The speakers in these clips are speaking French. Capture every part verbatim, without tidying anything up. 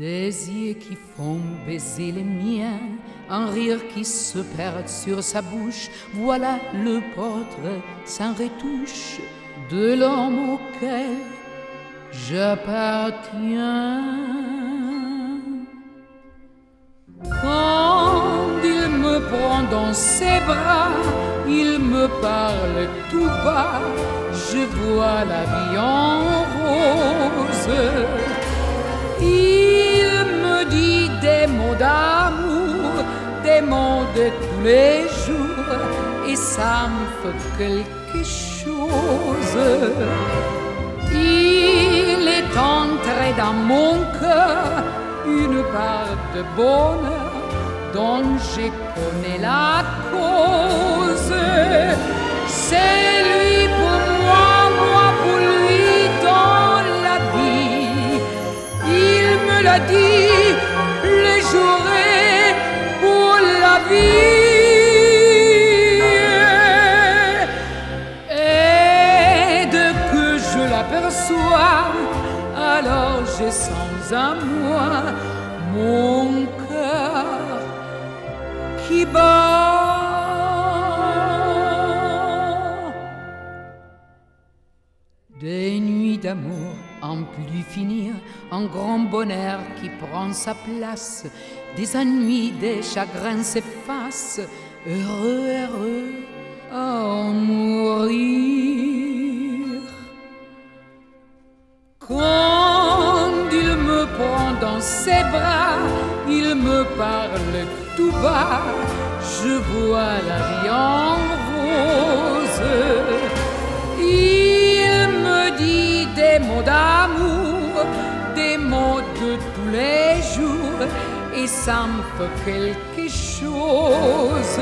Des yeux qui font baiser les miens, un rire qui se perd sur sa bouche, voilà le portrait sans retouche de l'homme auquel j'appartiens. Quand il me prend dans ses bras, il me parle tout bas, je vois la vie en rose. Il me dit des mots d'amour, des mots de tous les jours, et ça me fait quelque chose. Il est entré dans mon cœur une part de bonheur dont je connais la cause. C'est lui pour moi, moi pour lui dans la vie. Il me l'a dit, le jouerai pour la vie. Et dès que je l'aperçois, alors je sens en moi mon cœur qui bat. Des nuits d'amour en plus finir, un grand bonheur qui prend sa place, des ennuis, des chagrins s'effacent, heureux, heureux à en mourir. Quand il me prend dans ses bras, il me parle tout bas, je vois la vie en rose. Il me dit des mots d'amour, des mots de tous les jours, et ça me fait quelque chose.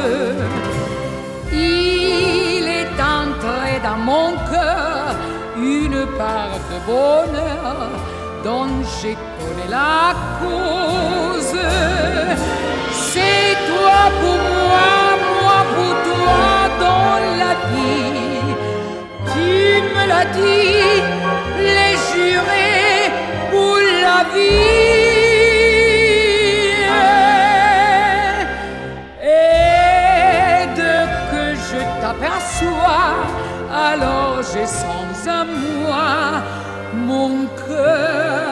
Il est entré dans mon cœur une part de bonheur dont je connais la cause. C'est toi pour moi, moi pour toi dans la vie. Tu me l'as dit, les jurés pour la vie. Et dès que je t'aperçois, alors je sens à moi mon cœur